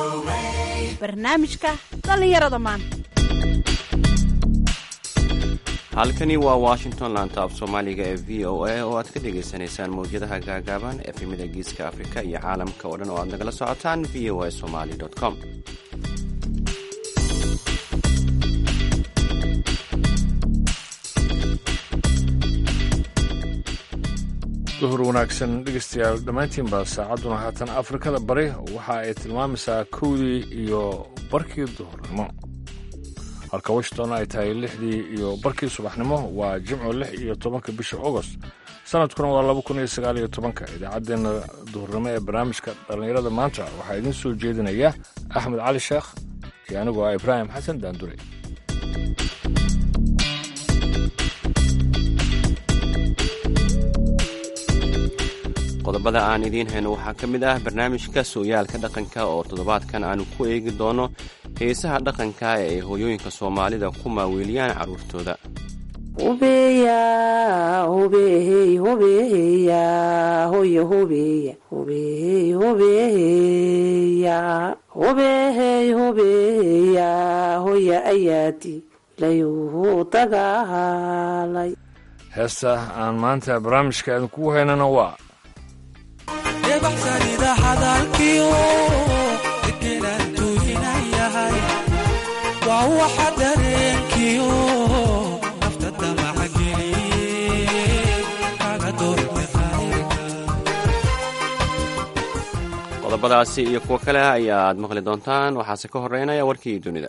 barnaamijka dhallinyarada maanta. halkani waa washington laanta af soomaaliga ee v o a oo aad ka dhagaysanaysaan mawjadaha gaagaaban efemida geeska afrika iyo caalamka oo dhan oo aad nagala socotaan v o a somali com. duhur wanaagsan dhegeystayaal dhammaantiinba saacadduna haatan afrikada bari waxa ay tilmaamaysaa 1:00 iyo barkii duhurnimo, halka washington ay tahay 6:00 iyo barkii subaxnimo. waa jimco 6 iyo 10 bisha agost sanadkuna waa 2019. idaacaddeenna duhurnimo ee barnaamijka dhallinyarada maanta waxaa idiin soo jeedinaya axmed cali sheekh iyo anigoo ah ibraahim xasan daandure. qodobada aan idiin hayno waxaa ka mid ah barnaamijka sooyaalka dhaqanka oo toddobaadkan aanu ku eegi doono heesaha dhaqanka ee ay hooyooyinka soomaalida ku maaweeliyaan carruurtooda. heesta aan maanta barnaamijka idinkugu haynana waa baxsanida hadalkiyo dekelaan tuujinayahay waa waxa dareenkiyo nafta damaca geliye kaga doorte khayrka. qodobadaasi iyo kuwo kale ayaad maqli doontaan, waxaase ka horeynaya warkii dunida.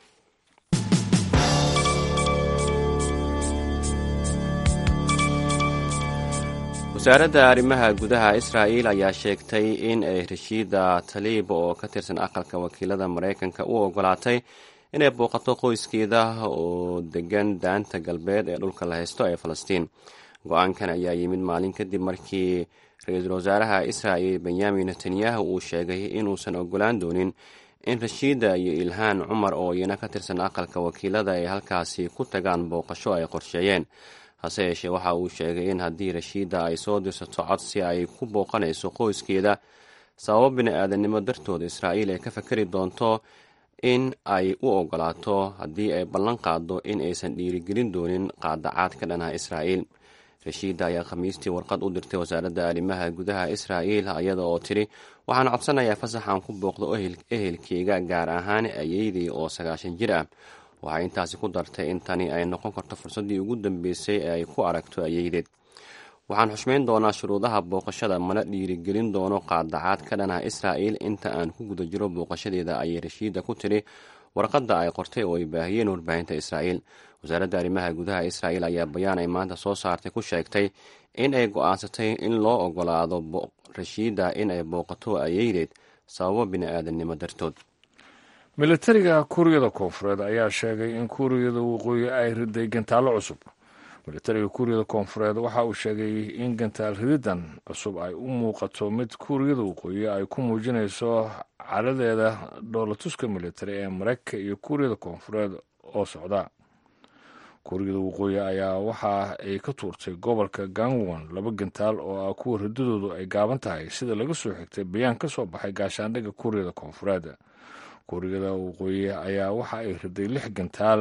wasaaradda arrimaha gudaha israa'iil ayaa sheegtay in ay rashiida taliib oo ka tirsan aqalka wakiilada maraykanka u ogolaatay inay booqato qoyskeeda oo degan daanta galbeed ee dhulka la haysto ee falastiin. go-aankan ayaa yimid maalin kadib markii ra-iisul wasaaraha israa'iil benyamin netanyahu uu sheegay inuusan ogolaan doonin in rashiida iyo ilhaan cumar oo iyana ka tirsan aqalka wakiilada ay halkaasi ku tagaan booqasho ay qorsheeyeen. hase yeeshee waxa uu sheegay in haddii rashiida ay soo dirsato codsi ay ku booqanayso qoyskeeda sababo bini-aadannimo dartooda israa'iil ay ka fakari doonto in ay u ogolaato haddii ay ballan qaaddo in aysan dhiirigelin doonin qaadacaad ka dhanah israa'iil. rashiida ayaa khamiistii warqad u dirtay wasaaradda arrimaha gudaha israa'iil iyada oo tidhi waxaan codsanayaa fasax aan ku booqdo ehelkeyga gaar ahaan ayeydii oo 90 jir ah. waxay intaasi ku dartay in tani ay noqon karto fursaddii ugu dambeysay ee ay ku aragto ayeydeed. waxaan xushmayn doonaa shuruudaha booqashada, mana dhiirigelin doono qaadacaad ka dhanah israa'iil inta aan ku guda jiro booqashadeeda, ayay rashiida ku tidhi warqadda ay qortay oo ay baahiyeen warbaahinta israa'iil. wasaaradda arrimaha gudaha israa'iil ayaa bayaan ay maanta soo saartay ku sheegtay in ay go'aansatay in loo ogolaado rashiida in ay booqato ayeydeed sababo bini-aadannimo dartood. militariga kuuriyada koonfureed ayaa sheegay in kuuriyada waqooyi ay riday gantaallo cusub. militariga kuuriyada koonfureed waxa uu sheegay in gantaal rididan cusub ay u muuqato mid kuuriyada waqooyi ay ku muujinayso caladeeda dhoolatuska militari ee maraykanka iyo kuuriyada koonfureed oo socda. kuuriyada waqooyi ayaa waxa ay ka tuurtay gobolka gangwon 2 gantaal oo ah kuwa ridadoodu ay gaaban tahay, sida laga soo xigtay bayaan ka soo baxay gaashaandhigga kuuriyada koonfureed. kuuriyada waqooyi ayaa waxa ay riday 6 gantaal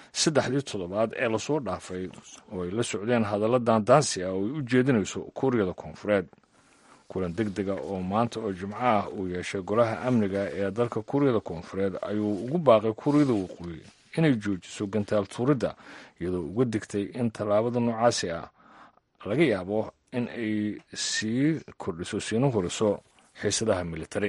3 toddobaad ee lasoo dhaafay oo ay la socdeen hadallo daandaansi ah oo ay u jeedinayso kuuriyada koonfureed. kulan degdega oo maanta oo jimco ah uu yeeshay golaha amniga ee dalka kuuriyada koonfureed ayuu ugu baaqay kuuriyada waqooyi inay joojiso gantaal tuuridda, iyadoo uga digtay in tallaabada noocaasi ah laga yaabo in ay sii kordhiso siina horiso xiisadaha militari.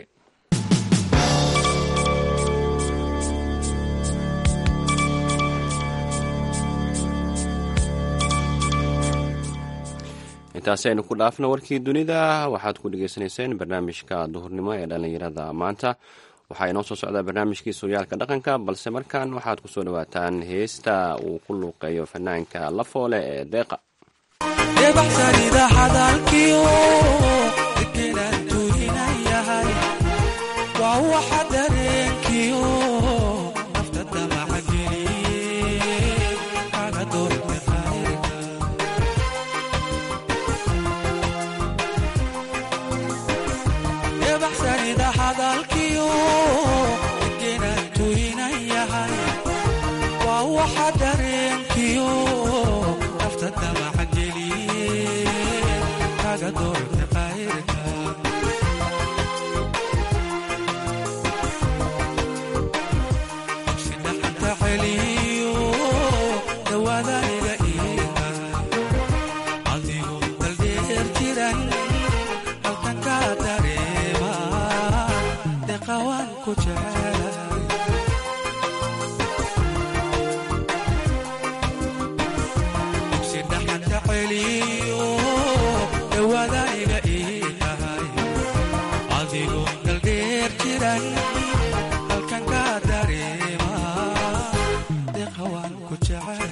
intaasi aynu ku dhaafno warkii dunida. waxaad ku dhegaysanayseen barnaamijka duhurnimo ee dhallinyarada maanta. waxaa inoo soo socdaa barnaamijkii sooyaalka dhaqanka, balse markan waxaad ku soo dhawaataan heesta uu ku luuqeeyo fanaanka Lafoole ee Deeqa. baxsanida hadalkiyo dekelaan tuujinayahay waa waxa dareenkiyo nafta damaca geliye kaga doorte khayrka. baxsanida hadalkiyo ku jecelahay dugsi dhaxanta celiyo dhawaada iga ii tahay adigoo daldheer jiran halkan ka dareema deeqa waan ku jecelahay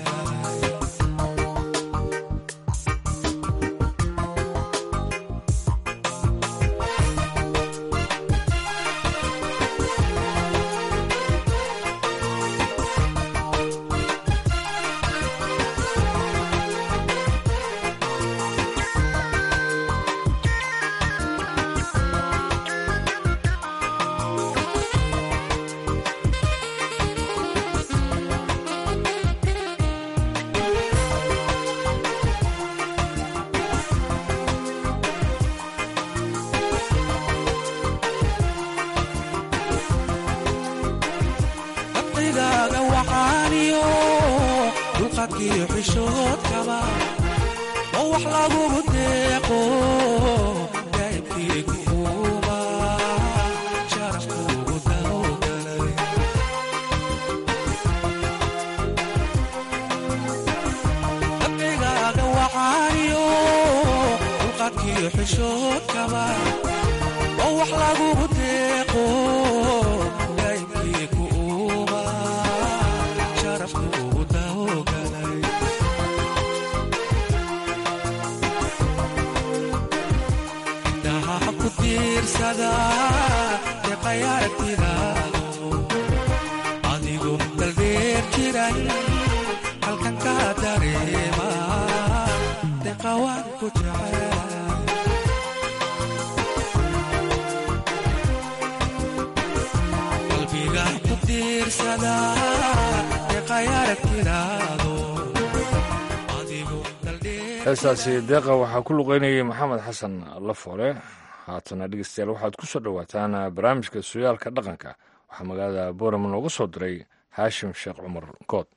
heestaasi deeqa waxaa ku luqeynayay maxamed xasan lafoole. haatana dhegeystayaal waxaad ku soo dhowaataan barnaamijka sooyaalka dhaqanka waxaa magaalada boorama nooga soo diray haashim sheekh cumar good.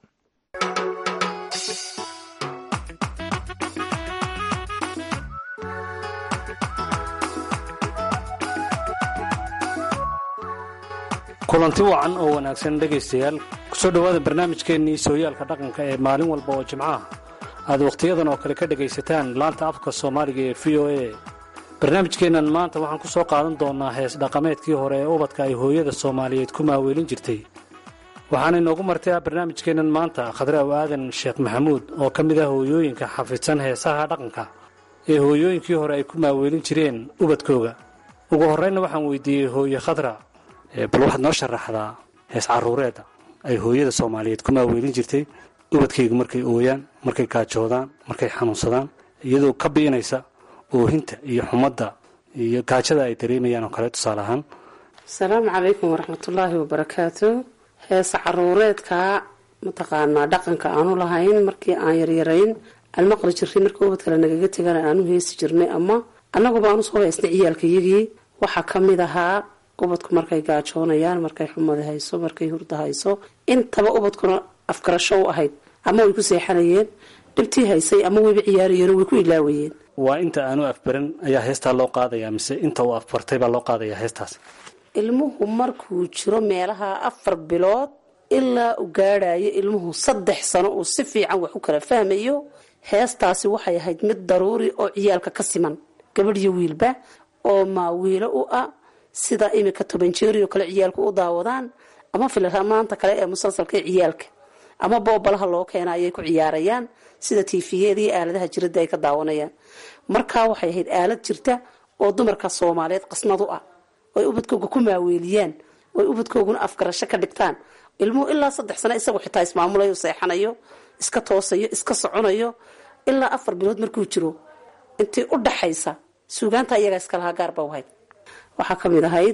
kulanti wacan oo wanaagsan dhegaystayaal kusoo dhowaada barnaamijkeennii sooyaalka dhaqanka ee maalin walba oo jimcaha aad wakhtiyadan oo kale ka dhegaysataan laanta afka soomaaliga ee v o a. barnaamijkeennan maanta waxaan ku soo qaadan doonnaa hees dhaqameedkii hore ee ubadka ay hooyada soomaaliyeed ku maaweelin jirtay. waxaana inoogu martay barnaamijkeennan maanta khadre aw aadan sheekh maxamuud oo ka mid ah hooyooyinka xafidsan heesaha dhaqanka ee hooyooyinkii hore ay ku maaweelin jireen ubadkooga. ugu horraynna waxaan weydiiyey hooye khadra, bal waxaad noo sharaxdaa hees carruureedda ay hooyada soomaaliyeed ku maaweelin jirtay ubadkaygu markay ooyaan, markay gaajoodaan, markay xanuunsadaan, iyadoo ka biinaysa oohinta iyo xumadda iyo gaajada ay dareemayaan oo kale tusaale ahaan. asalaamu calaykum waraxmatullaahi wabarakaatu. heesa caruureedkaa mataqaanaa dhaqanka aanu lahayn markii aan yaryarayn aan maqli jirnay markii ubadkale nagaga tegana aanu heesi jirnay ama annaguba aanu soo heysnay ciyaalkayagii. waxaa ka mid ahaa ubadku markay gaajoonayaan, markay xumada hayso, markay hurda hayso, intaba ubadkuna afgarasho u ahayd ama way ku seexanayeen, dhibtii haysay ama wayba ciyaarayeen way ku ilaawayeen. waa inta aanu afbaran ayaa heestaa loo qaadayaa mise inta uu afbartay baa loo qaadayaa heestaas? ilmuhu markuu jiro meelaha 4 bilood ilaa u gaadhayo ilmuhu 3 sano uu si fiican wax u kala fahmayo, heestaasi waxay ahayd mid daruuri oo ciyaalka ka siman, gabadh iyo wiilba oo maawiilo u ah sida imika 10 jeer oo kale ciyaalku u daawadaan ama filmaanta kale ee musalsalka ciyaalka ama boobalaha loo keenay ay ku ciyaarayaan sida TV-yada iyo aaladaha jirada ay ka daawanayaan. markaa waxay ahayd aalad jirta oo dumarka Soomaaliyeed qasnad u ah oo ubadkooga ku maaweeliyaan oo ubadkooguna afgarasho ka dhigtaan. ilmuhu ilaa 3 sano isagu xitaa ismaamulayo, seexanayo, iska toosayo, iska soconayo ilaa 4 bilood markuu jiro intii u dhaxaysa suugaanta iyaga iska laha gaarba wahay. waxaa ka mid ahayd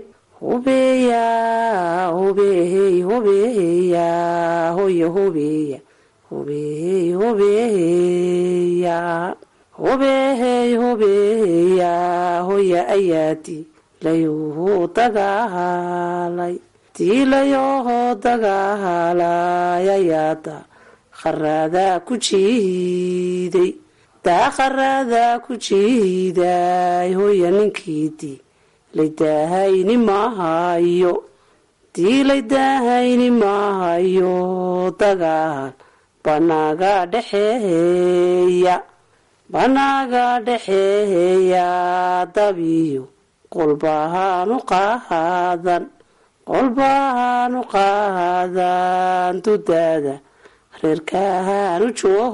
hubeya hubeey hubeya hoya hubeya hubeey hubeya hubeey hubeya hoya ayaadi layuhu dagaalay diilayoo dagaalay ayaada kharaada ku jiiday daaqarada ku jiiday hoya ninkiidii laydahayni maahayo diilay daahayni maahayo dagaal banaaga dhexeeya dabiyo qolbahaanu qaadan dudaada reerkaanu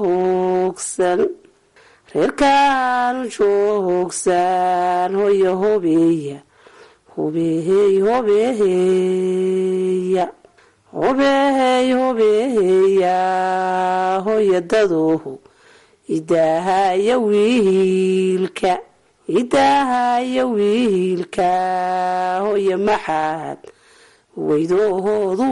joogsan hoya hobeeya hobeeya hoya dadooho idaahaya wiilka hoya maxaad weydoohoodu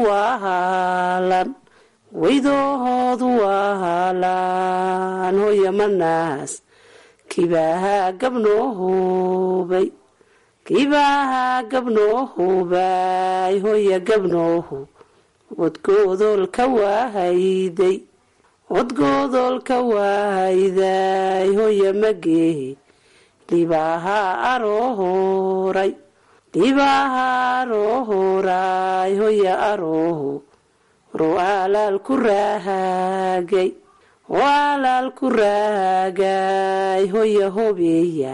waalan hoya manaas kibaaha gabnoohobay hoya gabnooho wadgoodolka waahayday hoya mageehe libaaha arooray hoya arooho roalaal ku raagay hoya hobeeya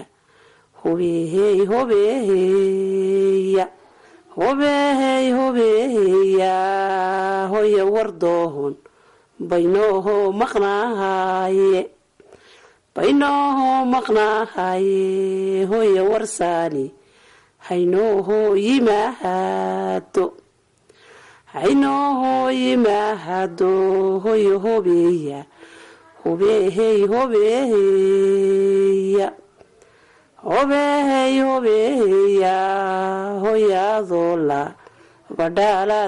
hoya wardoohon baynooho maqnaahaye hoya warsaani haynooho yimaahado hoya hobeeya hoya adoola badhaalaad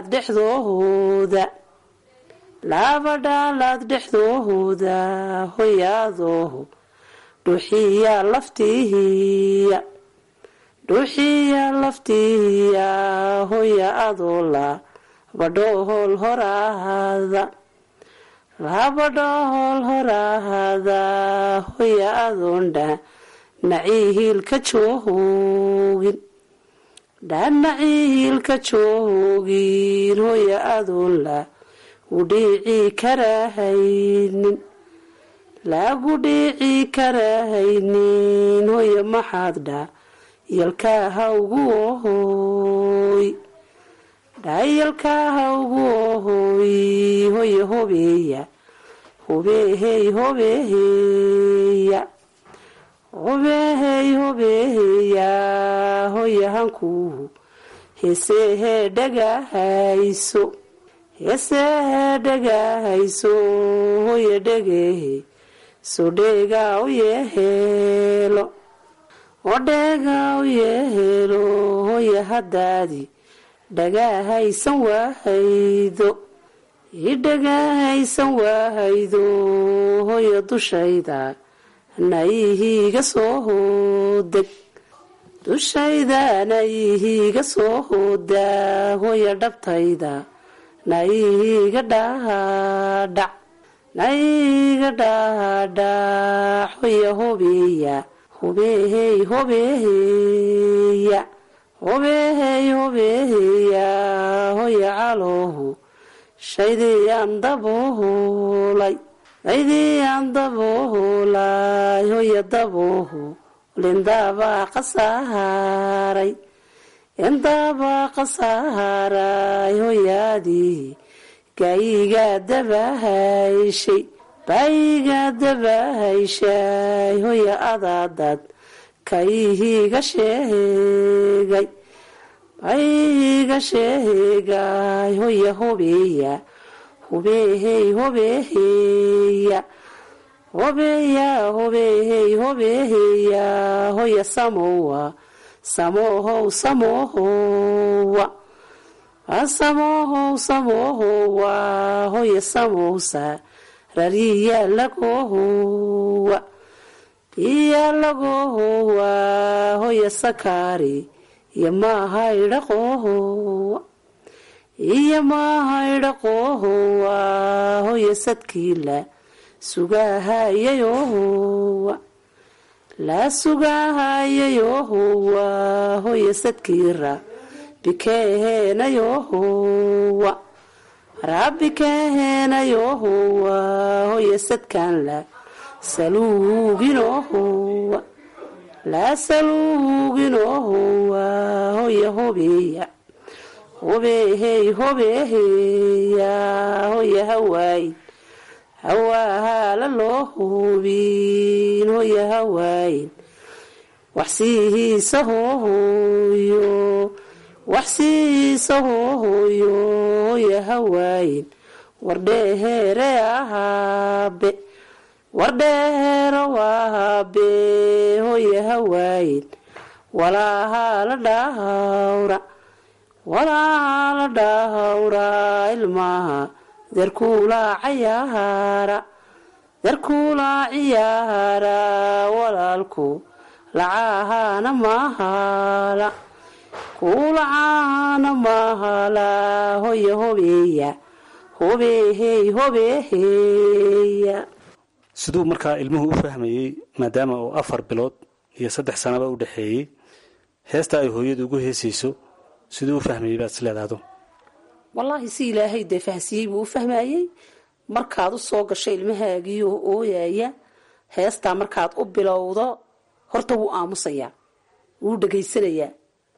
dhexdooda hoya adooho dhuuxiya laftihiya hoya adoola badhohol horaahada hoya adoondha nacihiilka joogin hoya adoonla lagu dhiici karahaynin hoya maxaad dha yalkaaha ugu ohoy hoya hobeeya hoya hankuuhu heesehee dhagahayso hoya dhageehe so dheegaa u yeehelo hoya hadaadi dhagahaysan waahaydo hoya dushayda nayihiiga soo hooda hoya dhabtayda nayihiiga dhaadhac hoya hobeeya hoya caloohu shaydiyaan daboolay hoya dabooho lindaabaa qasaaray hoyaadii gaayigaa dabahayshay hoya adaadad kaihiga sheegay hoya hobeeya hoya samoohowa hoya samowsa rariya lagohowa hoya sakaari iyo maahaydhaqoohowa hoya sadkiila sugahayayohowa hoya sadkiira keenayohowa rabbi keenayohowa hoya sadkaan la saluuginohowa laa saluuginohowa hoya hobeeya hobeehey hobeeheya hoya hawaayin hawaahala loo hubin hoya hawaayin waxsiihiisa hoohoyo waxsiihiisa hoohoyo hoya hawaayin wardheeheere ahaabe wardheeheero waabe hoya hawaayin walaahala dhahawra walaahala dhahawra ilmaha darkuulaa ciyaara walaalku lacaahana mahala kuulacaana mahala hoya hobeeya hobeehey hobeeheya. siduu markaa ilmuhu u fahmayey maadaama uu 4 bilood iyo 3 sanaba u dhexeeyey heesta ay hooyadu ugu heesayso siduu u fahmayey baad isleedaado? wallaahi si ilaahay dee fahansiiyey buu u fahmayey. markaad u soo gasho ilmahaagiioo ooyaya heestaa markaad u bilowdo horta wuu aamusayaa, wuu dhegaysanayaa.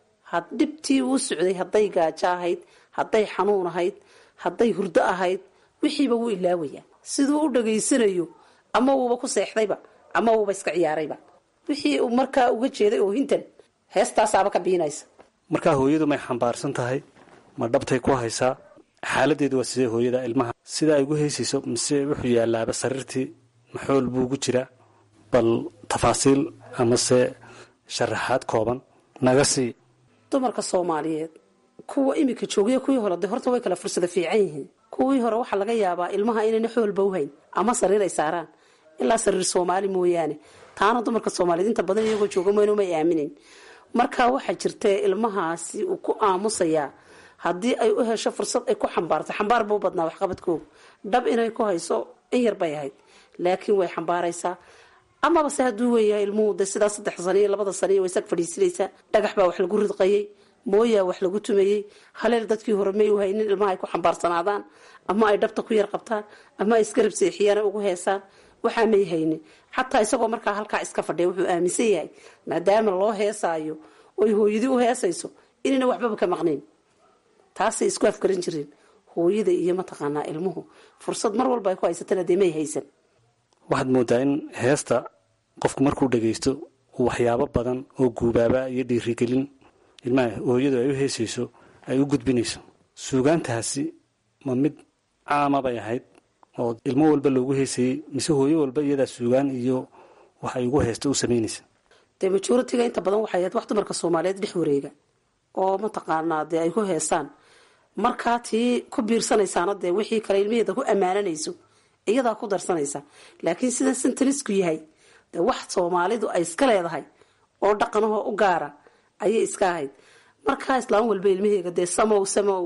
dhibtii uu socday hadday gaajo ahayd, hadday xanuun ahayd, hadday hurdo ahayd, wixiiba wuu ilaawayaa. siduu u dhegaysanayo ama wuuba ku seexdayba ama wuuba iska ciyaarayba. wixii uu markaa uga jeeday oohintan heestaasaaba ka biinaysa. markaa hooyadu may xambaarsan tahay? ma dhabtay ku haysaa? xaaladeedu waa sidee hooyada ilmaha sida ay ugu heysayso? mise wuxuu yaalaaba sariirtii maxool buu ugu jiraa? bal tafaasiil amase sharaxaad kooban naga sii. dumarka soomaaliyeed kuwa imika joogaya kuwii hore de horta way kala fursada fiican yihiin. kuwii hore waxaa laga yaabaa ilmaha inayna xoolba u hayn ama sariir ay saaraan ilaa sariir soomaali mooyaane. taana dumarka soomaaliyeed inta badan iyagoo jooga mayno may aaminin. markaa waxaa jirtee ilmahaasi uu ku aamusayaa haddii ay u hesho fursad ay ku xambaarto. xambaar buu badnaa waxqabadkooga. dhab inay ku hayso in yar bay ahayd laakiin way xambaaraysaa. amaba se hadduu weeyahay ilmuhu de sidaa 3 sano iyo 2 sano way sag fadhiisinaysaa. dhagax baa wax lagu ridqayay, mooyaa wax lagu tumayey. haleel dadkii hore may u haynin ilmaha ay ku xambaarsanaadaan ama ay dhabta ku yar qabtaan ama ay iskarab seexiyaan ugu heesaan. waxaa may haynin. xataa isagoo markaa halkaa iska fadhiya wuxuu aaminsan yahay maadaama loo heesaayo oy hooyadii u heesayso inayna waxbaba ka maqnayn. taasay isku afgaran jireen hooyada iyo mataqaanaa ilmuhu. fursad mar walba ay ku haysatana dee may haysan. waxaad moodaa in heesta qofku markuu dhagaysto waxyaabo badan oo guubaaba iyo dhiirigelin ilmaha hooyadu ay u heesayso ay u gudbinayso. suugaantaasi ma mid caama bay ahayd oo ilmo walba loogu heesayey mise hooyo walba iyadaa suugaan iyo wax ay ugu heesta u samaynaysa? dee majoritiga inta badan waxay ahayd wax dumarka soomaaliyeed dhex wareega oo mataqaanaa dee ay ku heesaan. markaa tii ku biirsanaysaana dee wixii kale ilmaheeda ku ammaananayso iyadaa ku darsanaysa. laakiin sida sintanisku yahay dee wax soomaalidu ay iska leedahay oo dhaqanahoo u gaara ayay iska ahayd. markaa islaam walba ilmaheega dee samow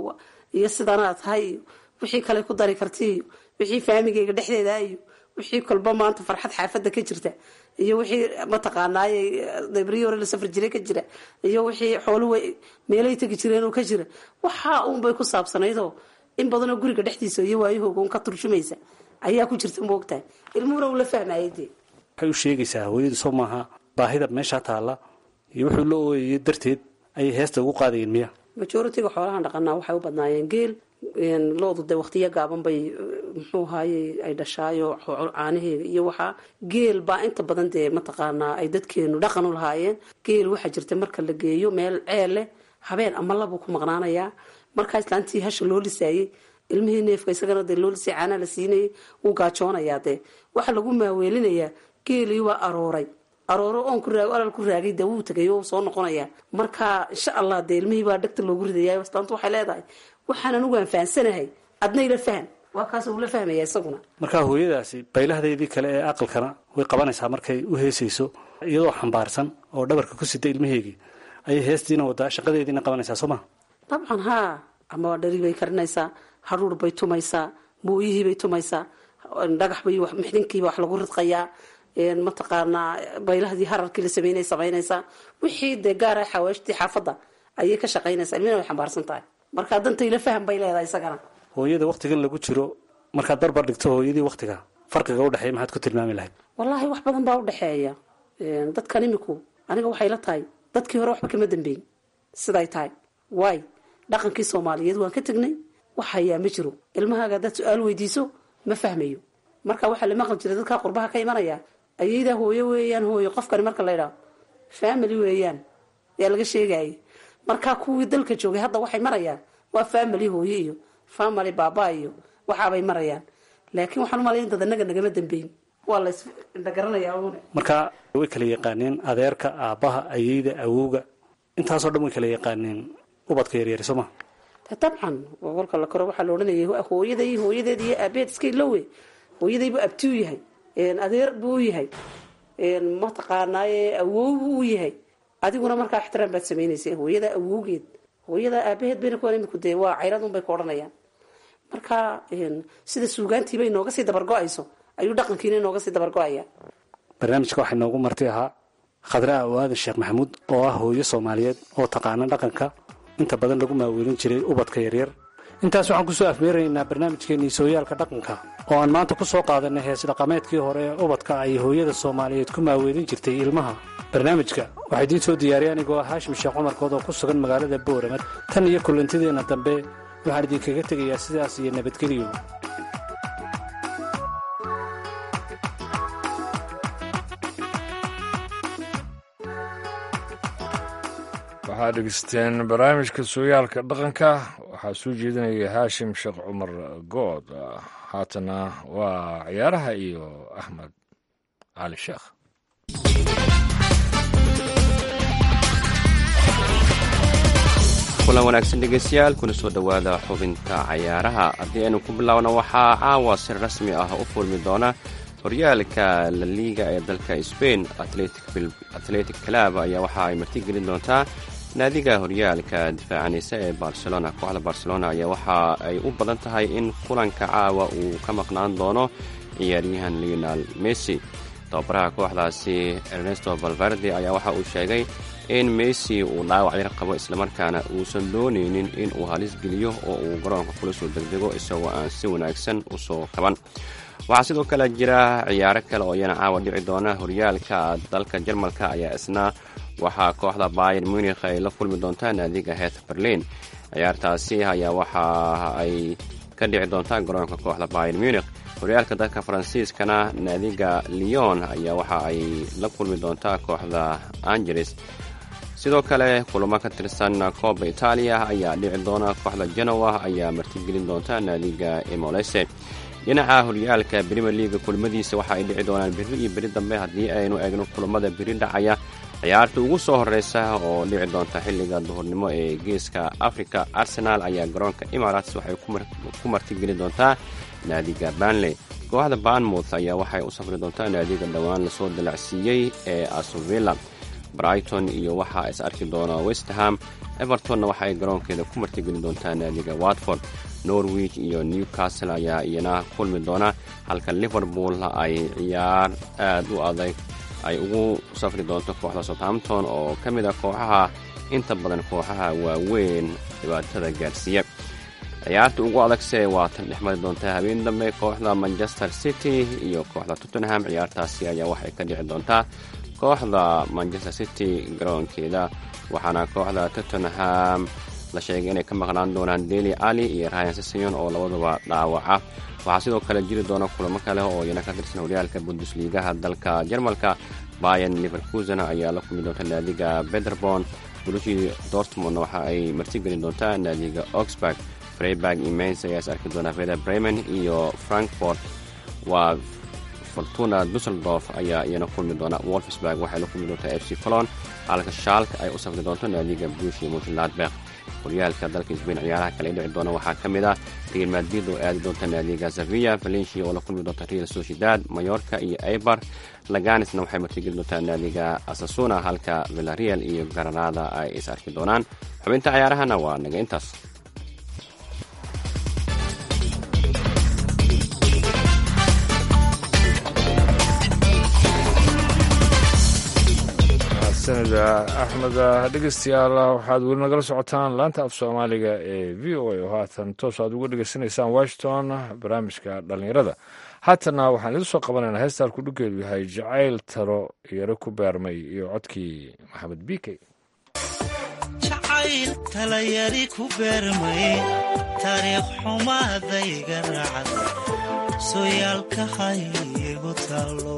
iyo sidanaad tahay iyo wixii kale ku dari karti iyo wixii faamigeyga dhexdeeda iyo wixii kolba maanta farxad xaafada ka jirta iyo wixii mataqaanaaye debriyoore la safar jiray ka jira iyo wixii xooluhu meelay tegi jireen oo ka jira. waxaa uunbay ku saabsanaydoo in badanoo guriga dhexdiisa iyo waayahooga un ka turjumaysa ayaa ku jirta moogtahay. ilmuhuna uu la fahmayay dee. waxay u sheegaysaa hooyadu soo maaha baahida meeshaa taalla iyo wuxuu la ooyayay darteed ayay heesta ugu qaadayeen miya? majoritiga xoolahan dhaqanaa waxay u badnaayeen geel. loodu dee waqtiyo gaaban bay muxuu ahaaye ay dhashaayo caanaheega iyo waxaa. geel baa inta badan dee mataqaanaa ay dadkeenu dhaqan u lahaayeen. geel waxaa jirta marka la geeyo meel ceel leh habeen ama labuu ku maqnaanayaa. markaa islaantii hasha loo lisaayey ilmihii neefka isagana dee loo lisay caanaa la siinayay wuu gaajoonayaa. dee waxaa lagu maaweelinayaa geelii waa arooro oon alal ku raagay dee wuu tagay oo soo noqonayaa. markaa insha allah dee ilmihii baa dhegta loogu ridaya. islaantu waxay leedahay waxaan anigu aan fahansanahay adna ila faham. waa kaas uu la fahmaya isaguna. markaa hooyadaasi baylahdeedii kale ee aqalkana way qabanaysaa markay u heesayso iyadoo xambaarsan oo dhabarka ku sida ilmaheegii ayay heestiina wadaa shaqadeediina qabanaysaa soo maa? dabcan haa. ama dhari bay karinaysaa, haruur bay tumaysaa, mooyihii bay tumaysaa, dhagax bay mixdinkiiba wax lagu ridqayaa. mataqaanaa baylahdii hararkii la samaynaysaa. wixii dee gaara xawaashtii xaafadda ayay ka shaqaynaysaa, ilmina way xambaarsan tahay. marka dantayla faham bay leedahay isagana. hooyada waqtigan lagu jiro markaad barbar dhigto hooyadii waqtiga farqiga u dhexeeya maxaad ku tilmaami lahayd? wallaahi wax badan baa u dhexeeya. dadkan imiku aniga waxay la tahay dadkii hore waxba kama dambeyn siday tahay. waay dhaqankii Soomaaliyeed waan ka tagnay, wax hayaa ma jiro. ilmahaaga dad su'aal weydiiso ma fahmayo. marka waxa la maqal jiray dadka qurbaha ka imanaya ayayda hooyo weeyaan, hooyo qofkani marka la yiraahdo family weeyaan yaa laga sheegay. marka kuwii dalka joogay hadda waxay marayaan waa family hooyo iyo family baba iyo waxa bay marayaan. laakiin waxaan u maleeyay dad anaga nagama dambeyn, waa la isla garanayaa oo marka way kala yaqaaneen adeerka, aabaha, ayayda, awowga, intaas oo dhan way kala yaqaaneen ubadka yaryar Soomaa. طبعا walka la koro waxa la oranayay hooyadeedii aabeed iska iloowe, hooyadaybu abtuu yahay, adeer buu yahay, ma taqaanaaye awow buu yahay. adiguna markaa ixtiraam baad samaynaysaa hooyada awowgeed, hooyada aabaheed bayna ku animi ku dee waa cayrad un bay ku odhanayaan. marka sida suugaantii bay nooga sii dabargo-ayso ayuu dhaqankiina nooga sii dabargo-ayaa. barnaamijka waxay noogu marti ahaa Khadra Aadan Sheekh Maxamuud oo ah hooyo Soomaaliyeed oo taqaana dhaqanka inta badan lagu maaweelin jiray ubadka yaryar. intaas waxaan ku soo afmeeraynaa barnaamijkeennii sooyaalka dhaqanka oo aan maanta ku soo qaadanay hees dhaqameedkii hore ee ubadka ay hooyada Soomaaliyeed ku maaweelin jirtay ilmaha. barnaamijka waxaa idiin soo diyaariyay anigoo ah Haashim Sheekh Cumar Kood oo ku sugan magaalada Boorama. tan iyo kulantideena dambe waxaan idinkaga tegayaa sidaas iyo nabadgelyo. waxaad dhegeysteen barnaamijka sooyaalka dhaqanka. waxaa soo jeedinaya Haashim Sheekh Cumar Good. haatana waa ciyaaraha iyo Axmed cali Sheekh. kulan wanaagsan dhegeystayaal, kuna soo dhowaada xubinta cayaaraha. haddii aynu ku bilaabno waxaa caawa si rasmi ah u furmi doona horyaalka La Liga ee dalka Spain. Athletic Club ayaa waxa ay martigelin doontaa naadiga horyaalka difaacanaysa ee Barcelona. kooxda Barcelona ayaa waxa ay u badan tahay in kulanka caawa uu ka maqnaan doono ciyaaryahan Lionel Messi. tababaraha kooxdaasi Ernesto Valverde ayaa waxa uu sheegay in Messi uu dhaawac yar qabo islamarkaana uusan doonaynin in uu halis geliyo oo uu garoonka kula soo degdego isagoo aan si wanaagsan u soo kaban. waxaa sidoo kale jira ciyaaro kale oo iyana caawa dhici doona. horyaalka dalka Jarmalka ayaa isna waxaa kooxda Bayern Munich ay la kulmi doontaa naadiga Hertha Berlin. ciyaartaasi ayaa waxa ay ka dhici doontaa garoonka kooxda Bayern Munich. horyaalka dalka Faransiiskana naadiga Lyon ayaa waxa ay la kulmi doontaa kooxda Angers. sidoo kale kulamo ka tirsan Coppa Italia ayaa dhici doona. kooxda Genoa ayaa martigelin doonta naadiga Emolese. dhinaca horyaalka Premier League kulamadiisa waxa ay dhici doonaan biri iyo biri dambe. haddii aynu eegno kulamada biri dhacaya, ciyaarta ugu soo horeysa oo dhici doonta xilliga duhurnimo ee geeska Africa, Arsenal ayaa garoonka Emirates waxay ku martigeli doontaa naadiga Burnley. kooxda Bournemouth ayaa waxay u safri doontaa naadiga dhowaan lasoo dalacsiiyey ee Aston Villa. Brighton iyo waxaa is arki doona West Ham. Evertonna waxay garoonkeeda ku martigeli doontaa naadiga Watford. Norwich iyo Newcastle ayaa iyana kulmi doona, halka Liverpool ay ciyaar aad u adag ay ugu safri doonto kooxda Southampton oo ka mid ah kooxaha inta badan kooxaha waaweyn dhibaatada gaarsiiya. ciyaarta ugu adagse waa tan dhexmari doonta habeen dambe kooxda Manchester City iyo kooxda Tottenham. ciyaartaasi ayaa waxay ka dhici doontaa kooxda Manchester City garoonkeeda, waxaana kooxda Tottenham la sheegay inay ka maqnaan doonaan Dele Alli iyo Ryan Sessegnon oo labaduba dhaawaca. waxaa sidoo kale jiri doona kulamo kale oo iyana ka tirsan horyaalka Bundesligaha dalka Jarmalka. Bayern Leverkusen ayaa la kulmi doonta naadiga Paderborn. Borussia Dortmund waxa ay martigelin doontaa naadiga Augsburg. Freiburg iyo Mainz ayaa is arki doona. Werder Bremen iyo Frankfurt. waa Fortuna Düsseldorf ayaa iyana kulmi doona. Wolfsburg waxay la kulmi doontaa FC Cologne, halka Schalke ay u safri doonto naadiga Borussia Mönchengladbach. horyaalka dalka Spain ciyaaraha kale ee dhici doona waxaa ka mid ah Real Madrid oo aadi doonta naadiga Sevilla, Valencia oo la kulmi doonta Real Sociedad, Mallorca iyo Eibar. Laganesna waxay martigeli doontaa naadiga Osasuna, halka Villarreal iyo Granada ay is arki doonaan. xubinta ciyaarahana waa naga intaas. mahadsanida axmed. dhegeystayaal waxaad weli nagala socotaan laanta af soomaaliga ee v o a oo haatan toos aad uga dhegeysanaysaan washington barnaamijka dhallinyarada. haatana waxaan idin soo qabanaynaa heestaan kudhugeedu yahay jacayl talo yaro ku beermay iyo codkii maxamed biikey. jacayl tala yari ku beermay taariikh xumaadayga raacda sooyaalka haygu talo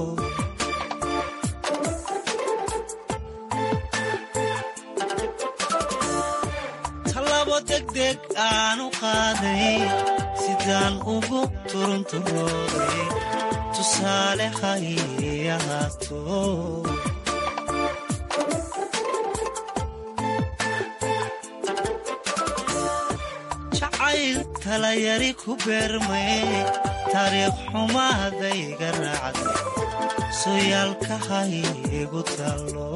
degdeg aanu qaaday sidaan ugu turunturooday tusaale hayahaato jacayl tala yari ku beermay taariikh xumaadayga raacda sooyaalka haygu talo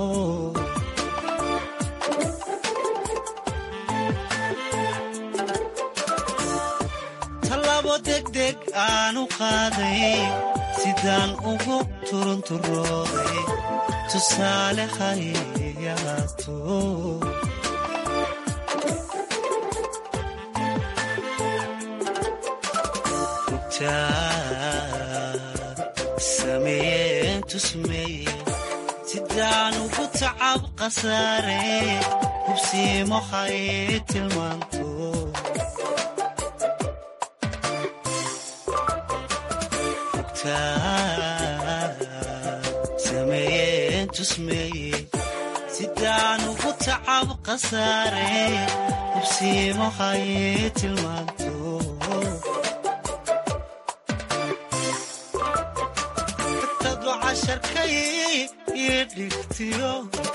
degdeg aanu qaaday sidaan ugu turunturooday tusaale hayahaato sameeyeen tusmeeye sidaan ugu tacab qasaare hubsiimo hay tilmaanto sameeyeen tusmeeye sidaan ugu tacab qasaare hubsiimo hay tilmaanto tagtadu casharkay ii dhigtiyo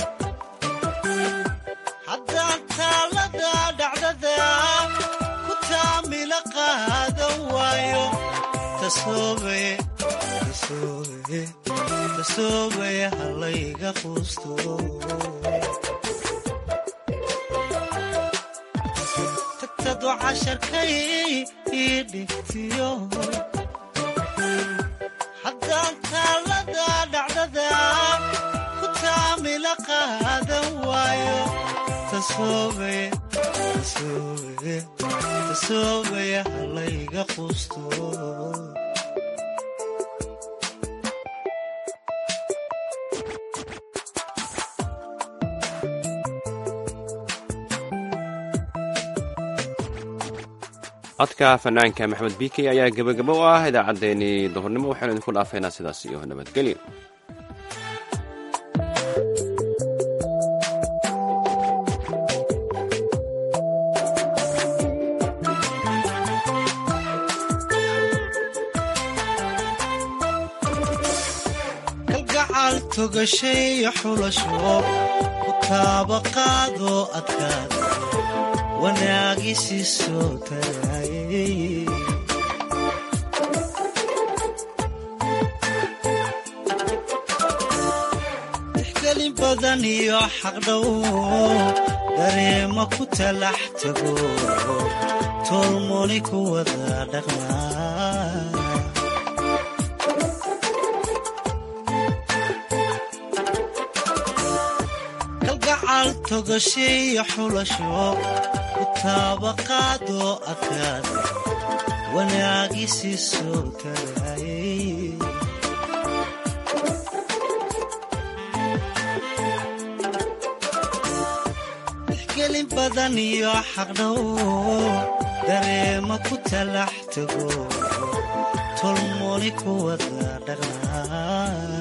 haddaan taalada dhacdada ku taamila qaadan waayo tasoobaya halayga quusto tagtadu casharkay ii dhigtiyo haddaan taalada dhacdada ku taamila qaadan waayo tasoobaya halayga quusto codka fanaanka maxamed biikey ayaa gebagabo u ah idaacaddeenii duhurnimo. waxaynu idinku dhaafaynaa sidaas iyo nabadgelyo. kalgacal togashay xulasho ku taabaqaadoo adkaada wanaagisi soo tarayay tixgelin badan iyo xaqdhow dareema ku talax tago tolmoni ku wada dhaqmaa kalgacal togashay xulasho taabaqaadoo adkaada wanaagisi soo tarayay tixgelin badan iyo xaqdhow dareema ku talax tago tolmoni ku wada dhaqnaa